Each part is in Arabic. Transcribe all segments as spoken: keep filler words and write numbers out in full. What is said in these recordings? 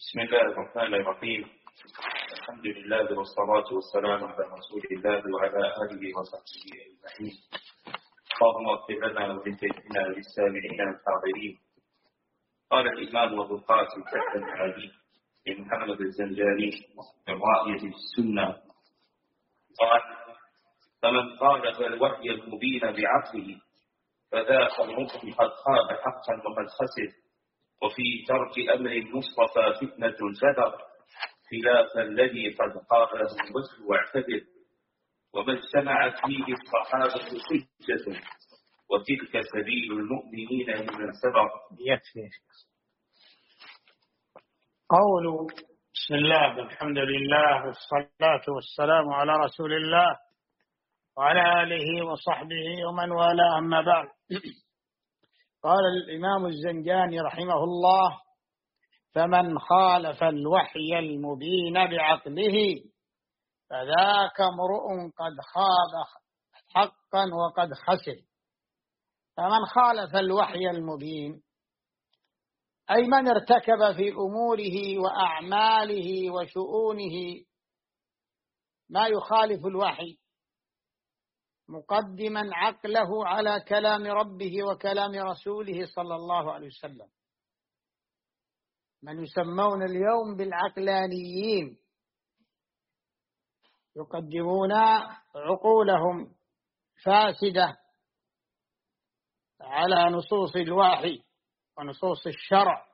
بسم الله الرحمن الرحيم. الحمد لله والصلاة والسلام على رسول الله وعلى آله وصحبه أجمعين. اللهم اغفر لنا ولشيخنا وللسامعين الحاضرين. قال الإمام أبو القاسم كتب علي بن محمد الزنجاني من رأيه السنة قال: فمن خالف الوحي المبين بعقله فذاك المؤمن قد خاب حقا وقد خسر، وفي ترك أمر المصطفى فتنة الفدر خلاف الذي قد قاله الوسل واعتذر، وما اجتمعت فيه الصحابة حجة وتلك سبيل المؤمنين لمن سبق. يكفي. قول بسم الله والحمد لله والصلاة والسلام على رسول الله وعلى آله وصحبه ومن والاه، أما بعد. قال الإمام الزنجاني رحمه الله: فمن خالف الوحي المبين بعقله فذاك امرؤ قد خاب حقا وقد خسر. فمن خالف الوحي المبين أي من ارتكب في أموره وأعماله وشؤونه ما يخالف الوحي، مقدما عقله على كلام ربه وكلام رسوله صلى الله عليه وسلم، من يسمون اليوم بالعقلانيين، يقدمون عقولهم فاسدة على نصوص الوحي ونصوص الشرع،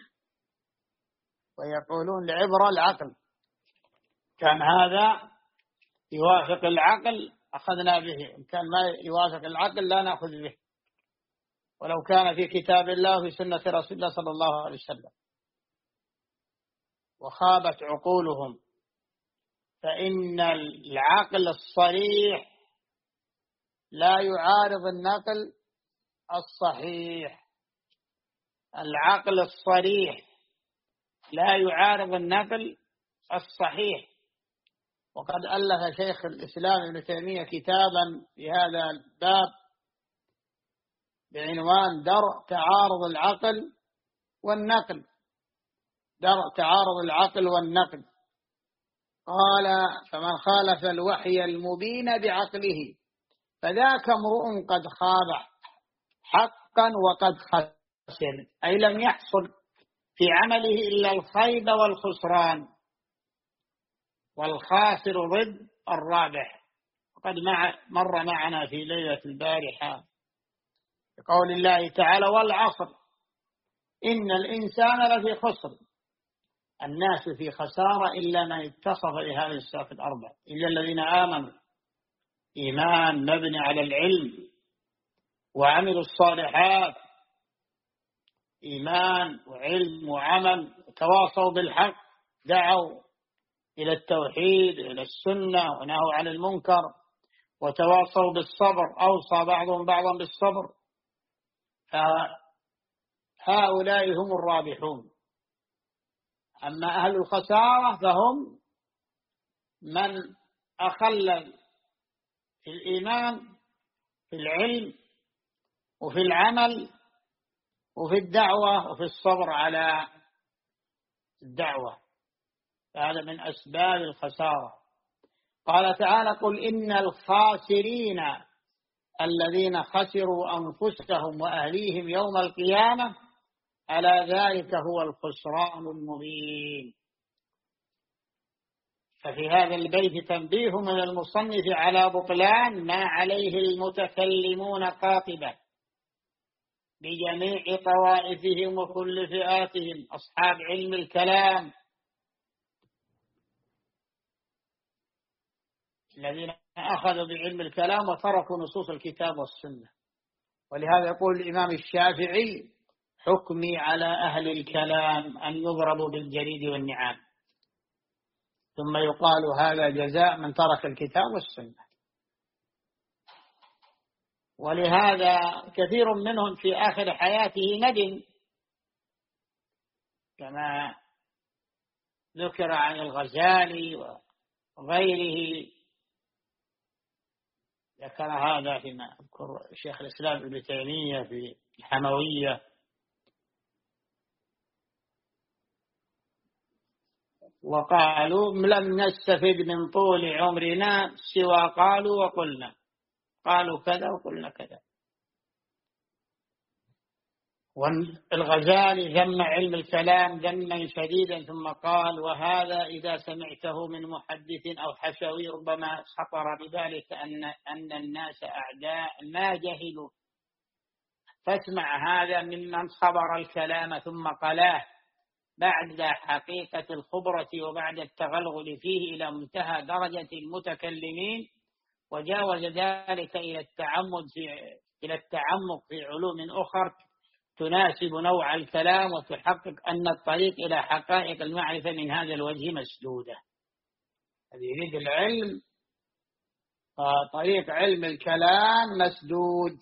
ويقولون لعبرة العقل، كان هذا يوافق العقل أخذنا به، إن كان ما يوافق العقل لا نأخذ به، ولو كان في كتاب الله وفي سنة رسول الله صلى الله عليه وسلم. وخابت عقولهم، فإن العقل الصريح لا يعارض النقل الصحيح، العقل الصريح لا يعارض النقل الصحيح. وقد ألف شيخ الإسلام ابن تيمية كتابا في هذا الباب بعنوان درء تعارض العقل والنقل، درء تعارض العقل والنقل. قال: فمن خالف الوحي المبين بعقله فذاك امرؤ قد خاب حقا وقد خسر، أي لم يحصل في عمله إلا الخيب والخسران، والخاسر ضد الرابح. وقد مر معنا في ليلة البارحة بقول الله تعالى: والعصر إن الإنسان لفي خسر، الناس في خسارة إلا من اتصف بهذه الصفات الأربع، إلا الذين آمنوا إيمان مبني على العلم وعملوا الصالحات، إيمان وعلم وعمل، وتواصوا بالحق، دعوا إلى التوحيد إلى السنة ونهوا عن المنكر، وتواصوا بالصبر، أوصى بعضهم بعضا بالصبر، فهؤلاء هم الرابحون. أما أهل الخسارة فهم من أخلل في الإيمان في العلم وفي العمل وفي الدعوة وفي الصبر على الدعوة، هذا من أسباب الخسارة. قال تعالى: قل إن الخاسرين الذين خسروا أنفسهم وأهليهم يوم القيامة ألا ذلك هو الخسران المبين. ففي هذا البيت تنبيه من المصنف على بطلان ما عليه المتكلمون قاطبة بجميع طوائفهم وكل فئاتهم، أصحاب علم الكلام الذين أخذوا بعلم الكلام وتركوا نصوص الكتاب والسنة. ولهذا يقول الإمام الشافعي: حكمي على أهل الكلام أن يضربوا بالجريد والنعام، ثم يقال هذا جزاء من ترك الكتاب والسنة. ولهذا كثير منهم في آخر حياته ندم، كما ذكر عن الغزالي وغيره، ذكر هذا فيما أذكر شيخ الإسلام ابن تيمية في الحموية، وقالوا لم نستفد من طول عمرنا سوى قالوا وقلنا، قالوا كذا وقلنا كذا. والغزالي ذم علم الكلام ذما شديدا ثم قال: وهذا إذا سمعته من محدث أو حشوي ربما خطر بذلك أن أن الناس أعداء ما جهلوا، فاسمع هذا ممن خبر الكلام ثم قلاه بعد حقيقة الخبرة وبعد التغلغل فيه إلى منتهى درجة المتكلمين، وجاوز ذلك إلى التعمد في إلى التعمق في علوم أخرى تناسب نوع الكلام وتحقق أن الطريق إلى حقائق المعرفة من هذا الوجه مسدودة. الذي يريد العلم طريق علم الكلام مسدود.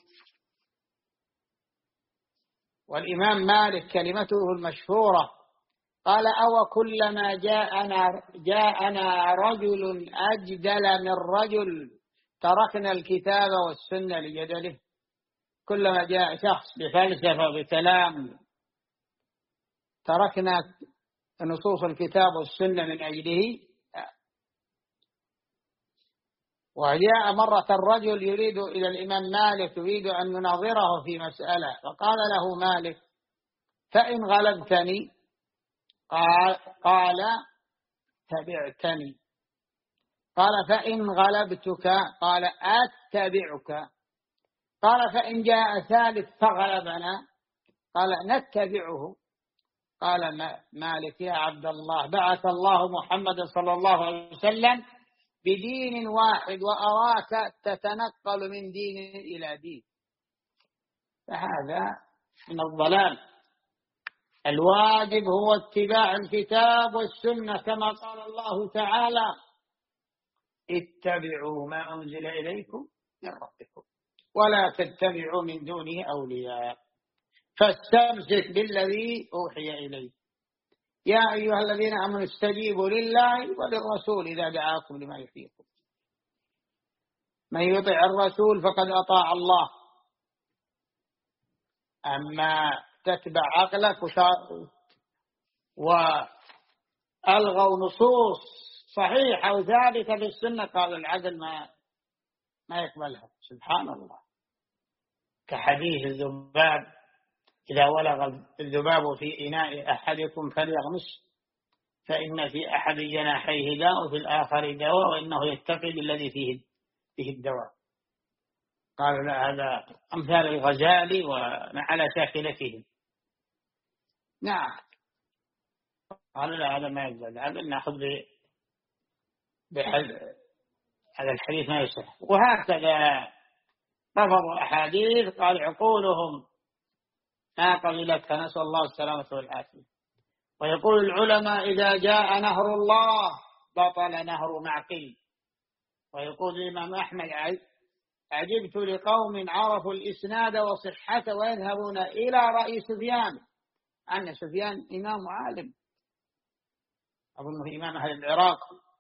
والإمام مالك كلمته المشهورة قال: أو كلما جاءنا جاءنا رجل أجدل من رجل تركنا الكتاب والسنة لجدله. كلما جاء شخص بفلسفة بكلام تركنا نصوص الكتاب والسنة من أجله. وجاء مرة الرجل يريد إلى الإمام مالك يريد أن يناظره في مسألة، فقال له مالك: فإن غلبتني قال, قال تبعتني. قال: فإن غلبتك قال أتبعك. قال: فإن جاء ثالث فغلبنا قال نتبعه. قال مالك: يا عبد الله، بعث الله محمد صلى الله عليه وسلم بدين واحد وأراك تتنقل من دين إلى دين، فهذا من الضلال. الواجب هو اتباع الكتاب والسنة كما قال الله تعالى: اتبعوا ما أنزل إليكم من ربكم ولا تتبعوا من دونه أولياء فاستمسك بالذي أوحي إليك. يا أيها الذين آمنوا استجيبوا لله وللرسول إذا دعاكم لما يحييكم. من يطع الرسول فقد أطاع الله. أما تتبع عقلك وألغوا نصوص صحيحة وثابتة في السنة قال العقل ما ما يقبلها. سبحان الله. كحديث الذباب: إذا ولغ الذباب في إناء أحدكم فليغمس فإن في أحد جناحيه داء وفي الآخر دواء وإنه يتقي بالذي فيه فيه الدواء. قالوا: لا، هذا أمثال الغزالي وعلى شاكلته. نعم. قالوا: لا، هذا ما يقبل، هذا نأخذ بحد هذا الحديث ما يصح. وهكذا رفضوا أحاديث قال عقولهم ما قبلتها، نسأل الله السلامة والعافية. ويقول العلماء: إذا جاء نهر الله بطل نهر معقل. ويقول الإمام أحمد: عجبت لقوم عرفوا الإسناد وصحته ويذهبون إلى رأي سفيان. أن سفيان إمام عالم، أظنه إمام أهل العراق،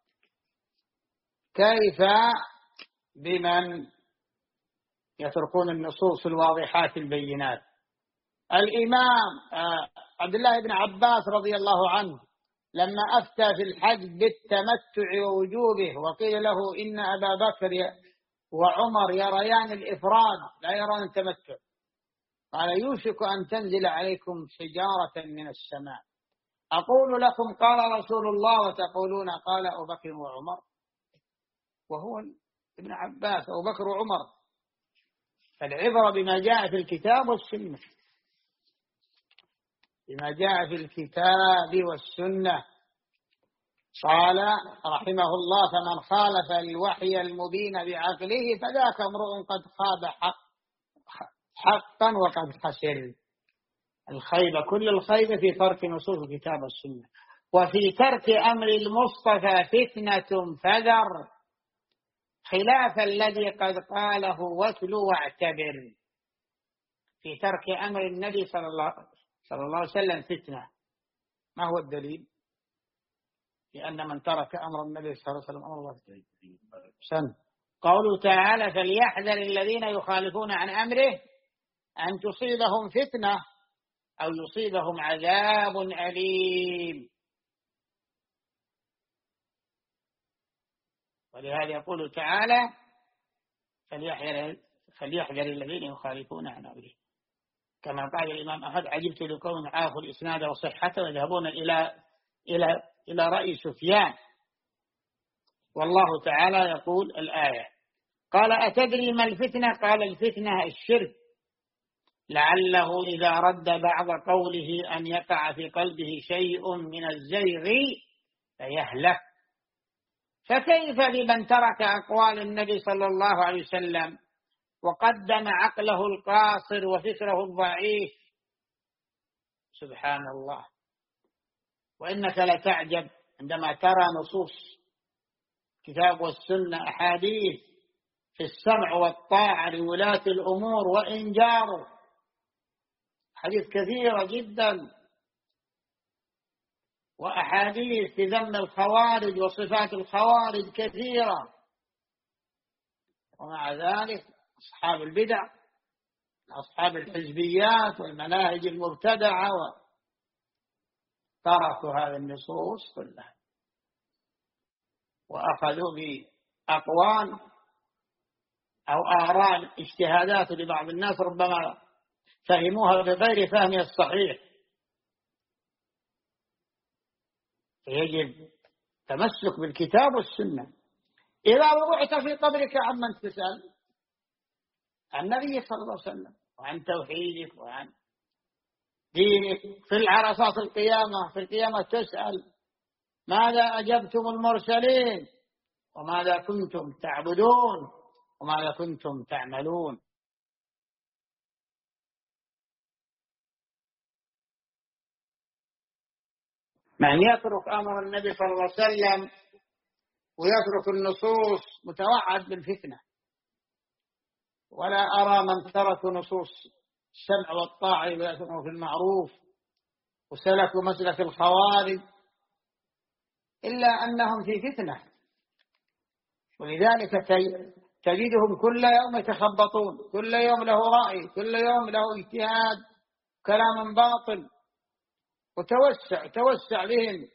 كيف بمن يتركون النصوص الواضحات البينات؟ الإمام عبد الله بن عباس رضي الله عنه لما أفتى في الحج بالتمتع ووجوبه وقيل له إن أبا بكر وعمر يريان الإفراد لا يرون التمتع، قال: يوشك أن تنزل عليكم شجارة من السماء أقول لكم قال رسول الله وتقولون قال أبو بكر وعمر. وهو ابن عباس أبو بكر وعمر. فالعبرة بما جاء في الكتاب والسنة، بما جاء في الكتاب والسنة. قال رحمه الله: فمن خالف الوحي المبين بعقله فذاك امرؤ قد خاب حق حقا وقد خسر. الخيبة كل الخيبة في ترك نصوص الكتاب والسنة، وفي ترك أمر المصطفى فتنة فذر خلاف الذي قد قاله واتل واعتبر. في ترك أمر النبي صلى الله, صلى الله عليه وسلم فتنة. ما هو الدليل؟ لأن من ترك أمر النبي صلى الله عليه وسلم أمر الله سن. قوله تعالى: فليحذر الذين يخالفون عن أمره أن تصيبهم فتنة أو يصيبهم عذاب أليم. ولهذا يقول تعالى فليحذر, فليحذر الذين يخالفون عن أمره، كما قال الإمام أحمد عجبت لقوم عافوا الإسناد وصحته ويذهبون إلى إلى إلى رأي سفيان. والله تعالى يقول الآية قال أتدري ما الفتنة؟ قال الفتنة الشرك، لعله إذا رد بعض قوله أن يقع في قلبه شيء من الزيغ فيهلك. فكيف بمن ترك أقوال النبي صلى الله عليه وسلم وقدم عقله القاصر وفكره الضعيف؟ سبحان الله. وإنك لتعجب عندما ترى نصوص كتاب والسنة أحاديث في السمع والطاعة لولاة الأمور وإن جاروا، حديث كثيرة جدا، وأحاديث في ذم الخوارج وصفات الخوارج كثيرة، ومع ذلك أصحاب البدع أصحاب الحزبيات والمناهج المبتدعة تركوا هذه النصوص كلها وأخذوا بأقوال أو آراء اجتهادات لبعض الناس ربما فهموها بغير فهمها الصحيح. يجب تمسك بالكتاب والسنة. إذا وضعت في قبرك عمن تسأل؟ عن النبي صلى الله عليه وسلم وعن توحيدك وعن دينك. في العرصات القيامة في القيامة تسأل ماذا أجبتم المرسلين وماذا كنتم تعبدون وماذا كنتم تعملون. من يترك أمر النبي صلى الله عليه وسلم ويترك النصوص متوعد بالفتنة. ولا أرى من ترك نصوص السمع والطاعة ويأتمروا في المعروف وسلكوا مسلك الخوارج إلا أنهم في فتنة. ولذلك تجدهم كل يوم يتخبطون، كل يوم له رأي، كل يوم له اجتهاد، كلام باطل، وتوسع توسع بهم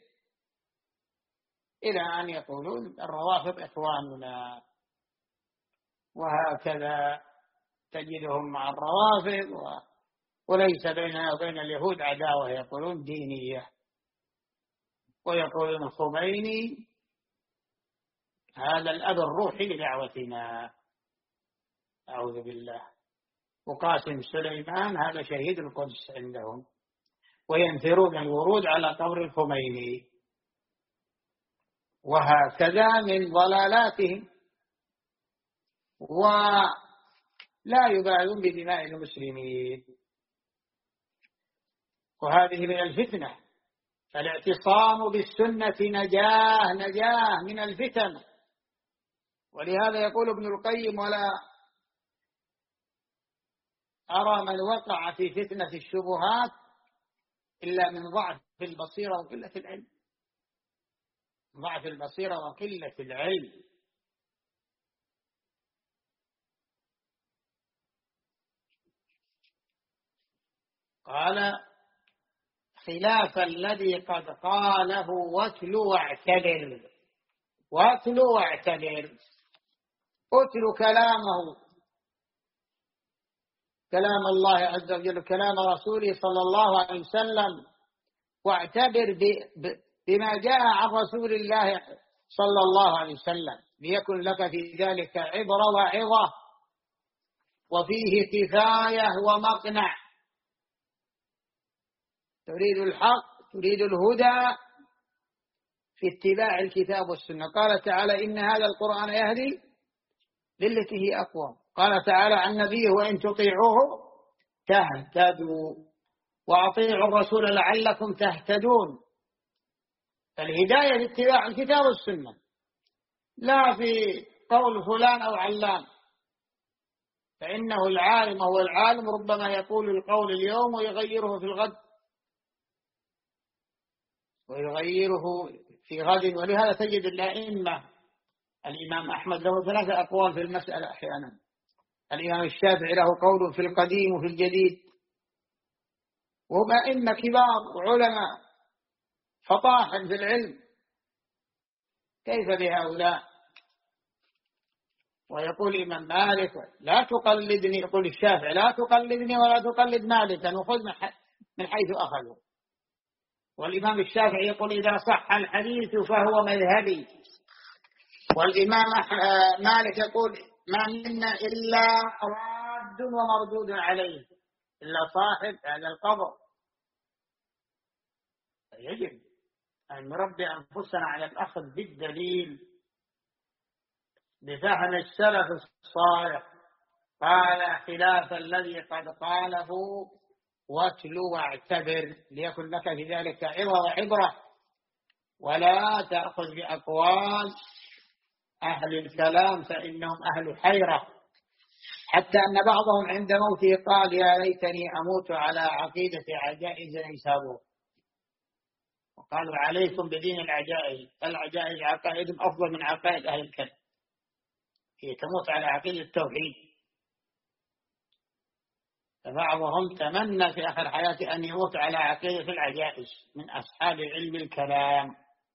إلى أن يقولون الروافض إخواننا، وهكذا تجدهم مع الروافض، وليس بيننا وبين اليهود عداوة، يقولون دينية، ويقولون الخميني هذا الأب الروحي لدعوتنا، أعوذ بالله، وقاسم سليمان هذا شهيد القدس عندهم، وينثرون الورود على قبر الخميني، وهكذا من ضلالاتهم، ولا يبالون بدماء المسلمين. وهذه من الفتنة. فالاعتصام بالسنة نجاه نجاه من الفتن. ولهذا يقول ابن القيم ولا أرى من وقع في فتنة الشبهات إلا من ضعف البصيرة وقلة العلم. ضعف البصيرة وقلة العلم. قال خلاف الذي قد قاله واتل واعتبر. واتل واعتبر، اتل كلامه، كلام الله عز وجل، كلام رسوله صلى الله عليه وسلم، واعتبر بما جاء عن رسول الله صلى الله عليه وسلم، ليكن لك في ذلك عبرة وعظة وفيه كفاية ومقنع. تريد الحق، تريد الهدى، في اتباع الكتاب والسنة. قال تعالى إن هذا القرآن يهدي للتي هي أقوم. قال تعالى عن نبيه وإن تطيعوه تهتدوا وأطيعوا الرسول لعلكم تهتدون. فالهداية في اتباع الكتاب والسنة، لا في قول فلان أو علان، فإنه العالم هو العالم ربما يقول القول اليوم ويغيره في الغد ويغيره في غد. ولهذا تجد الأئمة، الإمام أحمد له ثلاثة أقوال في المسألة أحيانا، الإمام الشافعي له قول في القديم وفي الجديد، وهم أئمة كبار وعلماء فطاحا في العلم. كيف بهؤلاء ويقول الإمام مالك لا تقلدني، يقول الشافعي لا تقلدني ولا تقلد مالكا وخذ من حيث أخذوا. والإمام الشافعي يقول إذا صح الحديث فهو مذهبي. والإمام مالك يقول ما منا إلا راد ومردود عليه إلا صاحب هذا القبر. يجب أن نربي أنفسنا على الأخذ بالدليل بفهم السلف الصالح. قال خلاف الذي قد قاله واتلو واعتبر ليكن لك في ذلك عظة وعبرة، ولا تأخذ بأقوال أهل الكلام فإنهم أهل حيرة، حتى أن بعضهم عند موته قال يا ليتني أموت على عقيدة عجائز نيسابور. وقالوا عليكم بدين العجائز، العجائز عقائد أفضل من عقائد أهل الكلام، هي تموت على عقيدة التوحيد. فبعضهم تمنى في آخر حياته أن يموت على عقيدة العجائز من أصحاب علم الكلام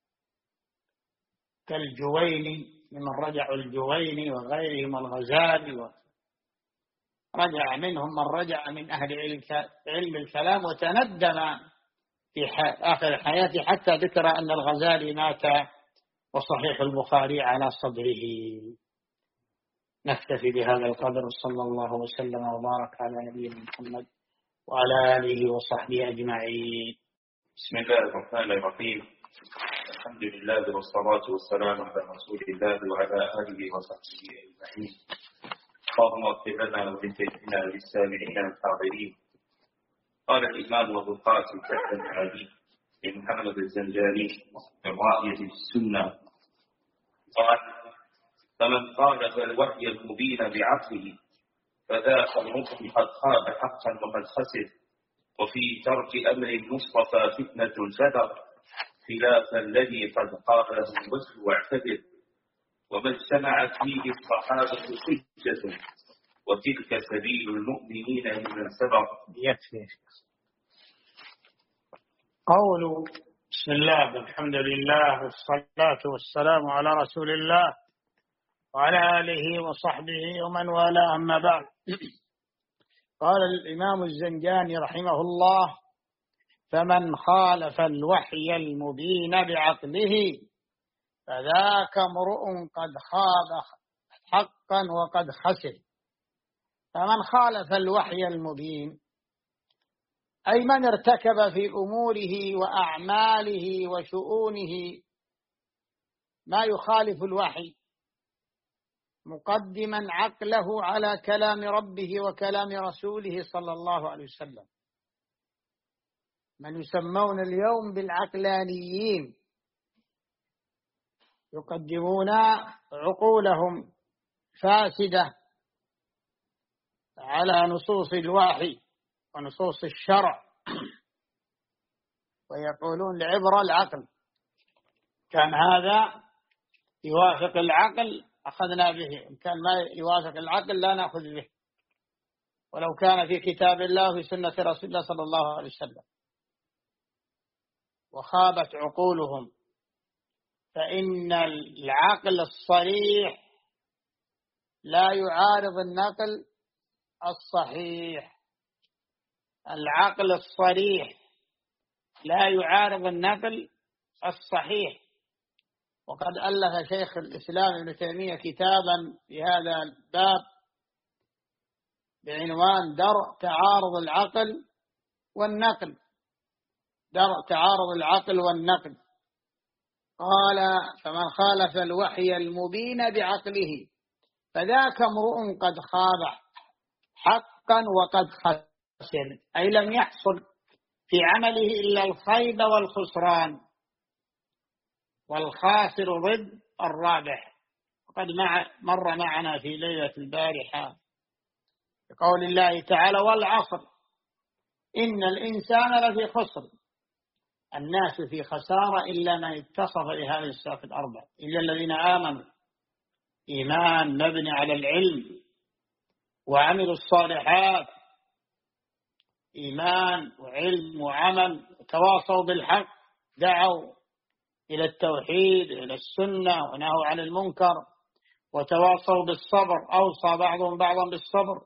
كالجويني، من رجع الجويني وغيرهم الغزالي، ورجع منهم من رجع من أهل علم الكلام وتندم في آخر حياته حتى ذكر أن الغزالي مات وصحيح البخاري على صدره. نكتفي بهذا القدر، صلى الله وسلم وبارك على نبينا محمد وعلى آله وصحبه أجمعين. بسم الله الرحمن الرحيم. الحمد لله والصلاة والسلام على رسول الله وعلى آله وصحبه أجمعين. اللهم اغفر لنا ولشيخنا وللسامعين الحاضرين. قال الإمام أبو القاسم بن علي بن محمد الزنجاني من رأيه السنة قال فمن خالف الوحي المبين بعقله فذاك المؤمن قد خاب حقا وقد خسر، وفي ترك أمر المصطفى فتنة الفدر خلاف الذي قد قاله الوجه واعتبر، وما اجتمعت فيه الصحابة حجة وتلك سبيل المؤمنين من سبق. يكفي قول بسم الله الحمد لله والصلاة والسلام على رسول الله وعلى آله وصحبه ومن والاه، أما بعد. قال الإمام الزنجاني رحمه الله فمن خالف الوحي المبين بعقله فذاك امرؤ قد خاب حقا وقد خسر. فمن خالف الوحي المبين أي من ارتكب في أموره وأعماله وشؤونه ما يخالف الوحي، مقدما عقله على كلام ربه وكلام رسوله صلى الله عليه وسلم، من يسمون اليوم بالعقلانيين، يقدمون عقولهم فاسدة على نصوص الوحي ونصوص الشرع، ويقولون العبرة العقل، كان هذا يوافق العقل أخذنا به، إن كان ما يوافق العقل لا نأخذ به، ولو كان في كتاب الله وفي سنة رسول الله صلى الله عليه وسلم. وخابت عقولهم، فإن العقل الصريح لا يعارض النقل الصحيح، العقل الصريح لا يعارض النقل الصحيح. وقد ألف شيخ الإسلام ابن تيمية كتابا في هذا الباب بعنوان درء تعارض العقل والنقل، درء تعارض العقل والنقل. قال فمن خالف الوحي المبين بعقله فذاك امرؤ قد خاب حقا وقد خسر، أي لم يحصل في عمله إلا الخيب والخسران، والخاسر ضد الرابح. وقد مر معنا في ليلة البارحة بقول الله تعالى والعصر إن الإنسان لفي خسر، الناس في خسارة إلا من اتصف بهذه الصفات الأربع، إلا الذين آمنوا إيمان مبني على العلم وعملوا الصالحات، إيمان وعلم وعمل، تواصوا بالحق، دعوا إلى التوحيد إلى السنة ونهوا عن المنكر وتواصوا بالصبر، أوصى بعضهم بعضا بالصبر،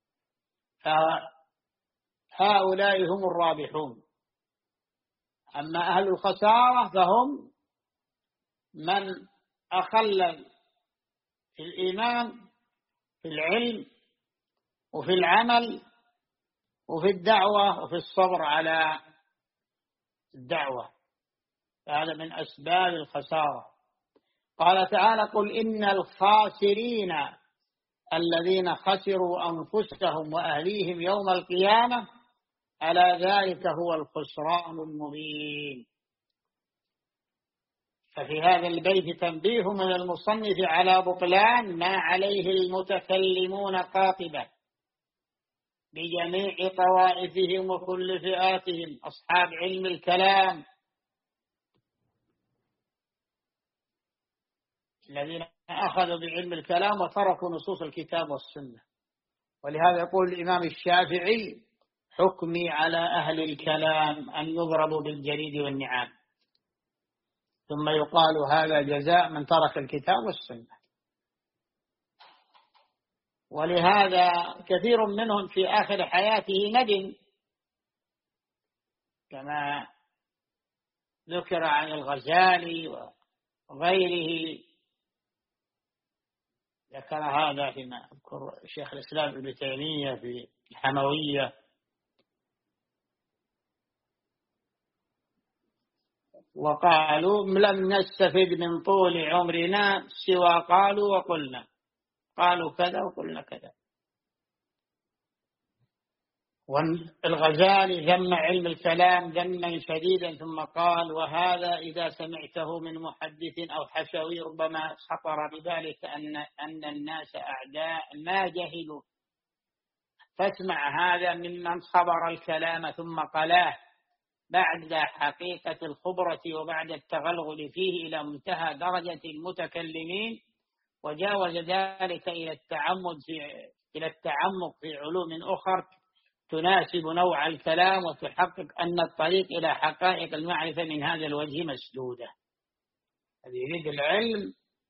فهؤلاء هم الرابحون. أما أهل الخسارة فهم من أخل في الإيمان، في العلم، وفي العمل، وفي الدعوة، وفي الصبر على الدعوة. هذا من أسباب الخسارة. قال تعالى: قل إن الخاسرين الذين خسروا أنفسهم وأهليهم يوم القيامة ألا ذلك هو الخسران المبين. ففي هذا البيت تنبيه من المصنف على بطلان ما عليه المتكلمون قاطبة بجميع طوائفهم وكل فئاتهم، أصحاب علم الكلام الذين أخذوا بعلم الكلام وتركوا نصوص الكتاب والسنة. ولهذا يقول الإمام الشافعي: حكمي على أهل الكلام أن يضربوا بالجريد والنعام. ثم يقال: هذا جزاء من ترك الكتاب والسنة. ولهذا كثير منهم في آخر حياته ندم، كما ذكر عن الغزالي وغيره. ذكر هذا فيما يذكر شيخ الإسلام ابن تيمية في الحموية. وقالوا: لم نستفد من طول عمرنا سوى قالوا وقلنا، قالوا كذا وقلنا كذا. والغزالي ذم علم الكلام ذما شديدا، ثم قال: وهذا إذا سمعته من محدث أو حشوي ربما خطر بذلك أن أن الناس أعداء ما جهلوا، فاسمع هذا ممن خبر الكلام ثم قلاه بعد حقيقة الخبرة وبعد التغلغل فيه إلى منتهى درجة المتكلمين، وجاوز ذلك إلى التعمد في إلى التعمق في علوم أخرى تناسب نوع الكلام وتحقق أن الطريق إلى حقائق المعرفة من هذا الوجه مسدودة. الذي يريد العلم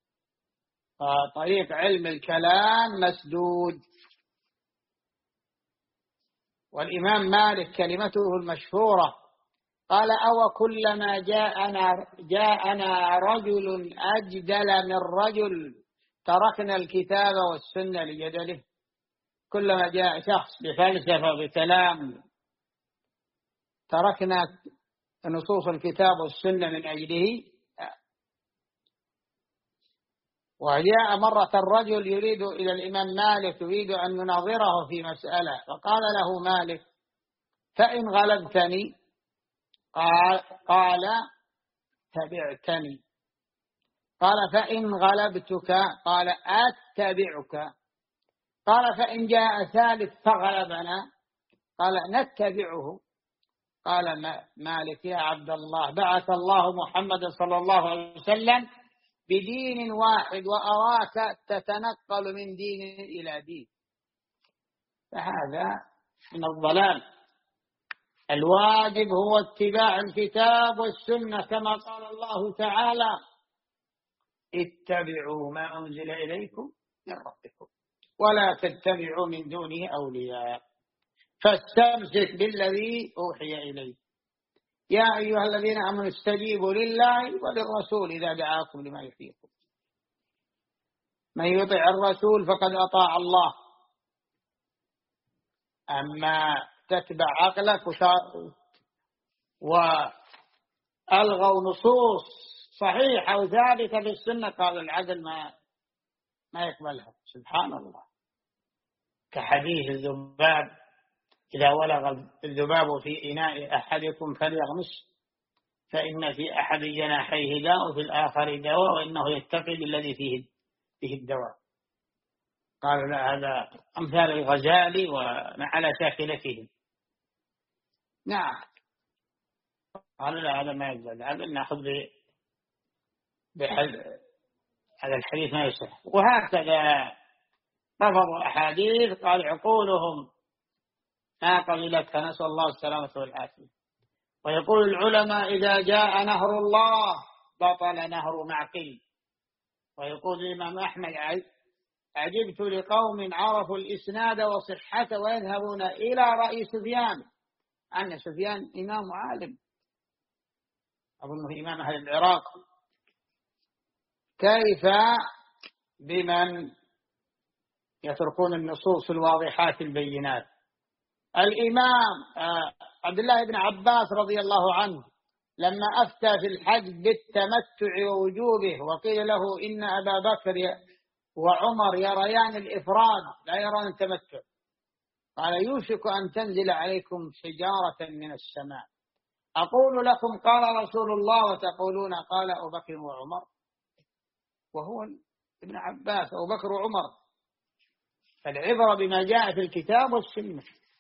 طريق علم الكلام مسدود. والإمام مالك كلمته المشهورة قال: أو كلما جاءنا جاءنا رجل أجدل من رجل تركنا الكتاب والسنة لجدله. كلما جاء شخص بفلسفة وبكلام تركنا نصوص الكتاب والسنة من أجله. وجاء مرة الرجل يريد إلى الإمام مالك يريد أن يناظره في مسألة، فقال له مالك: فإن غلبتني قال, قال تبعتني. قال: فإن غلبتك قال أتبعك. قال: فإن جاء ثالث فغلبنا قال نتبعه. قال مالك: يا عبد الله، بعث الله محمد صلى الله عليه وسلم بدين واحد وأراك تتنقل من دين إلى دين. فهذا من الضلال. الواجب هو اتباع الكتاب والسنة كما قال الله تعالى: اتبعوا ما أنزل إليكم من ربكم ولا تتبعوا من دونه أولياء فاستمسك بالذي أوحي إليك يا أيها الذين آمنوا استجيبوا لله وللرسول إذا دعاكم لما يحييكم. من يطع الرسول فقد أطاع الله. أما تتبع عقلك وألغوا نصوص صحيحة وثابتة في السنة، قال العدل ما ما يقبلها. سبحان الله. كحديث الذباب: إذا ولغ الذباب في إناء أحدكم فليغمس فإن في أحد جناحيه داء وفي الآخر دواء وإنه يتقي بالذي فيه فيه الدواء. قالوا: لا، هذا أمثال الغزالي وعلى شاكلته. نعم. قالوا: لا، هذا ما يقبل، هذا نأخذ بحد هذا الحديث ما يصح. وهكذا رفضوا أحاديث قال عقولهم ما قبلتها، نسأل الله السلامة والعافية. ويقول العلماء: إذا جاء نهر الله بطل نهر معقل. ويقول الإمام أحمد: عجبت لقوم عرفوا الإسناد وصحته ويذهبون إلى رأي سفيان، أن سفيان إمام عالم أظنه إمام أهل العراق، كيف بمن يتركون النصوص الواضحات البينات؟ الإمام عبد الله بن عباس رضي الله عنه لما أفتى في الحج بالتمتع ووجوبه وقيل له إن أبا بكر وعمر يريان الإفراد لا يرون التمتع، قال: يوشك أن تنزل عليكم حجارة من السماء، أقول لكم قال رسول الله وتقولون قال أبو بكر وعمر، وهو ابن عباس أبو بكر وعمر. فالعبرة بما جاء في الكتاب والسنة،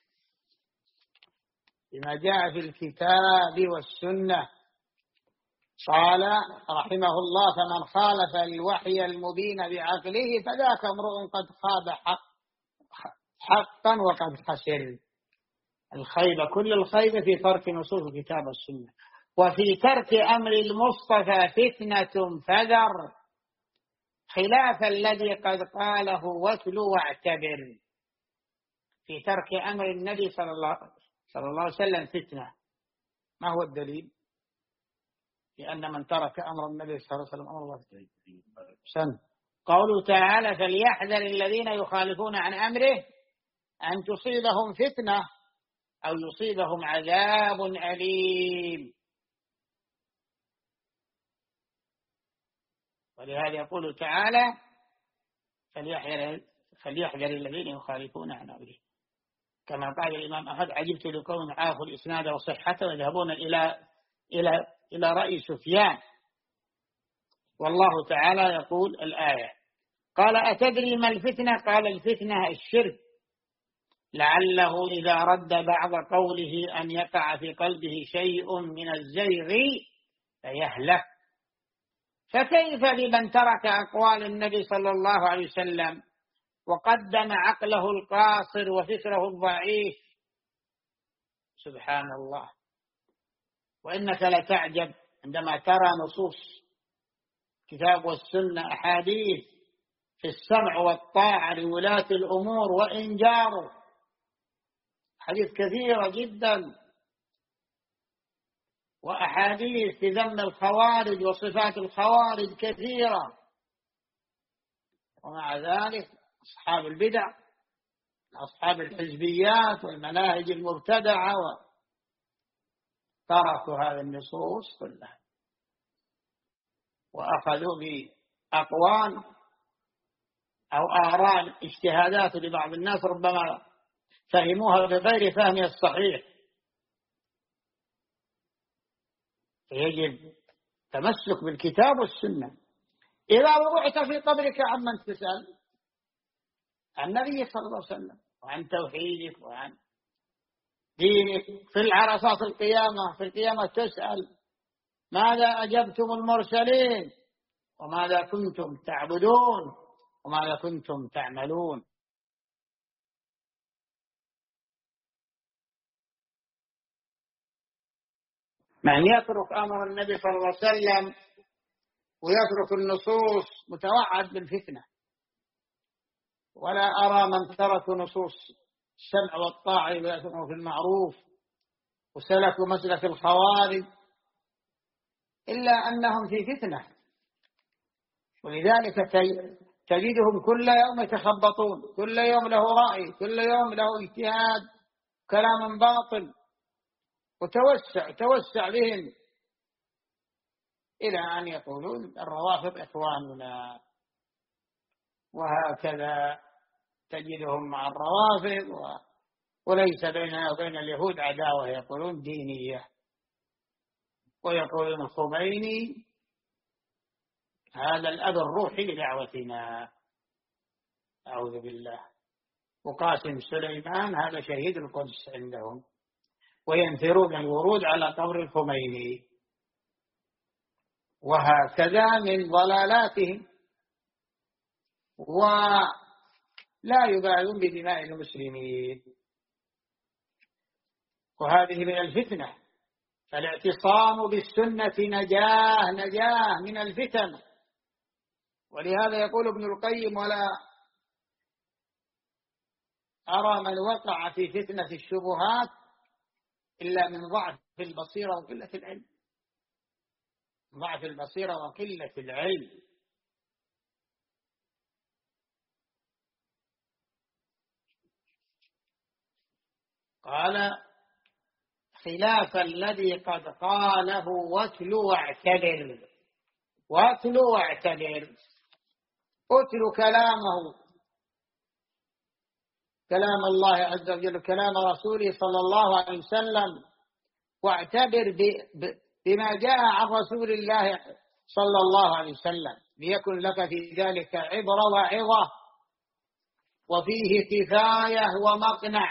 بما جاء في الكتاب والسنة. قال رحمه الله: فمن خالف الوحي المبين بعقله فذاك امرؤ قد خاب حقا وقد خسر. الخيبة كل الخيبة في ترك نصوص الكتاب والسنة، وفي ترك أمر المصطفى فتنة فذر، خلاف الذي قد قاله واتل واعتبر. في ترك أمر النبي صلى الله, صلى الله عليه وسلم فتنة. ما هو الدليل؟ لأن من ترك أمر النبي صلى الله عليه وسلم أمر الله سن. قوله تعالى: فليحذر الذين يخالفون عن أمره أن تصيبهم فتنة أو يصيبهم عذاب أليم. ولهذا يقول تعالى: فليحذر, فليحذر الذين يخالفون عن أمره. كما قال الإمام أحمد: عجبت لقوم عرفوا الإسناد وصحته ويذهبون إلى إلى إلى رأي سفيان. والله تعالى يقول الآية: قال: أتدري ما الفتنة؟ قال: الفتنة الشرك، لعله إذا رد بعض قوله أن يقع في قلبه شيء من الزيغ فيهلك. فكيف بمن ترك أقوال النبي صلى الله عليه وسلم وقدم عقله القاصر وفكره الضعيف؟ سبحان الله. وإنك لتعجب عندما ترى نصوص كتاب والسنة، أحاديث في السمع والطاعة لولاة الأمور وإن جاروا، حديث كثيرة جدا، وأحاديث في ذم الخوارج وصفات الخوارج كثيرة، ومع ذلك أصحاب البدع، أصحاب الحزبيات والمناهج المبتدعة تركوا هذه النصوص كلها وأخذوا بأقوال أو آراء اجتهادات لبعض الناس ربما فهموها بغير فهمها الصحيح. يجب تمسك بالكتاب والسنة. إذا وضعت في قبرك عمن تسأل؟ عن النبي صلى الله عليه وسلم وعن توحيدك وعن دينك. في العرصات القيامة، في القيامة تسأل: ماذا أجبتم المرسلين وماذا كنتم تعبدون وماذا كنتم تعملون. من يترك أمر النبي صلى الله عليه وسلم ويترك النصوص متوعد بالفتنة. ولا أرى من ترك نصوص السمع والطاعة ويأمرون في المعروف وسلكوا مسلك الخوارج إلا أنهم في فتنة. ولذلك تجدهم كل يوم يتخبطون، كل يوم له رأي، كل يوم له اجتهاد، كلام باطل، وتوسع توسع بهم إلى أن يقولون الروافض إخواننا، وهكذا تجدهم مع الروافض و... وليس بيننا وبين اليهود عداوة، يقولون دينية، ويقولون الخميني هذا الأب الروحي لدعوتنا، أعوذ بالله، وقاسم سليمان هذا شهيد القدس عندهم، وينثرون الورود على قبر الخميني، وهكذا من ضلالاتهم، ولا يبالون بدماء المسلمين. وهذه من الفتنة. فالاعتصام بالسنة نجاه نجاه من الفتن، ولهذا يقول ابن القيم: ولا أرى من وقع في فتنة الشبهات إلا من ضعف البصيرة وقلة العلم. ضعف البصيرة وقلة العلم. قال: خلاف الذي قد قاله واتل واعتبر. واتل واعتبر، اتل كلامه، كلام الله عز وجل، كلام رسوله صلى الله عليه وسلم، واعتبر بما جاء عن رسول الله صلى الله عليه وسلم، ليكن لك في ذلك عبرة وعظة، وفيه كفاية ومقنع.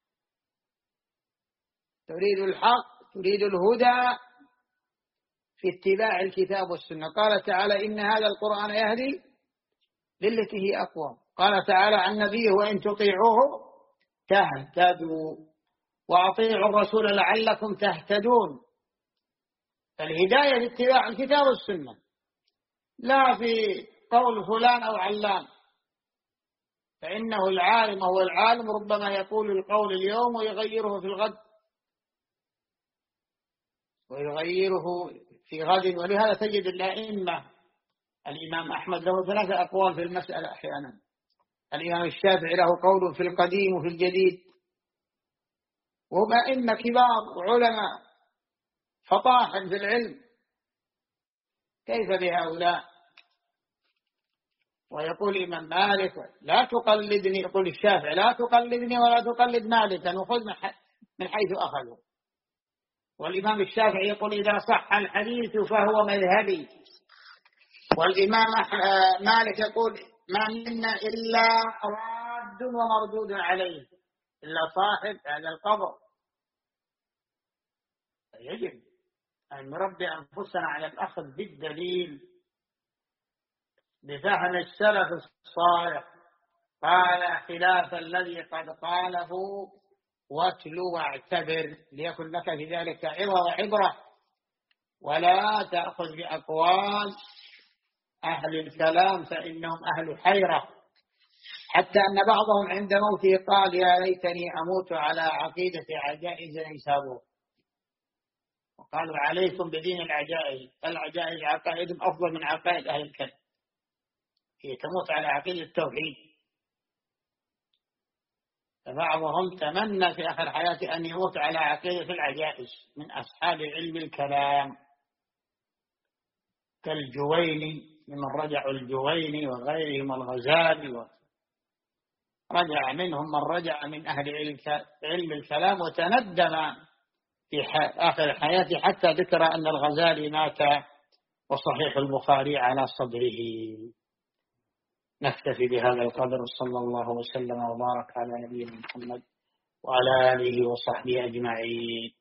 تريد الحق، تريد الهدى، في اتباع الكتاب والسنة. قال تعالى: إن هذا القرآن يهدي للتي هي أقوم. قال تعالى عن نبيه: وإن تطيعوه تهتدوا، وأطيعوا الرسول لعلكم تهتدون. فالهداية في اتباع الكتاب والسنة، لا في قول فلان أو علان، فإنه العالم هو العالم ربما يقول القول اليوم ويغيره في الغد، ويغيره في غد. ولهذا تجد الأئمة، الإمام أحمد له ثلاثة أقوال في المسألة أحيانا، الإمام الشافعي له قول في القديم وفي الجديد، وهم أئمة كبار وعلماء فطاحا في العلم، كيف بهؤلاء؟ ويقول الإمام مالك: لا تقلدني، يقول الشافعي: لا تقلدني ولا تقلد مالكا، وخذ من حيث أخذوا. والإمام الشافعي يقول: إذا صح الحديث فهو مذهبي. والإمام مالك يقول: ما منا إلا راد ومردود عليه، إلا صاحب هذا القبر. يجب أن نربي أنفسنا على الأخذ بالدليل بفهم السلف الصالح. قال: خلاف الذي قد قاله واتل واعتبر، ليكن لك في ذلك عظة وعبرة، ولا تأخذ بأقوال أهل الكلام فإنهم أهل حيرة. حتى أن بعضهم عند موته قال: يا ليتني أموت على عقيدة عجائز نيسابور. وقالوا: عليكم بدين العجائز، العجائز عقائد أفضل من عقائد أهل الكلام، هي تموت على عقيدة التوحيد. فبعضهم تمنى في آخر حياته أن يموت على عقيدة العجائز من أصحاب علم الكلام، كالجويني، ممن رجعوا الجويني وغيرهم، الغزالي، رجع منهم من رجع من أهل علم الكلام وتندم في آخر حياته، حتى ذكر أن الغزالي مات وصحيح البخاري على صدره. نكتفي بهذا القدر، صلى الله وسلم وبارك على نبينا محمد وعلى آله وصحبه أجمعين.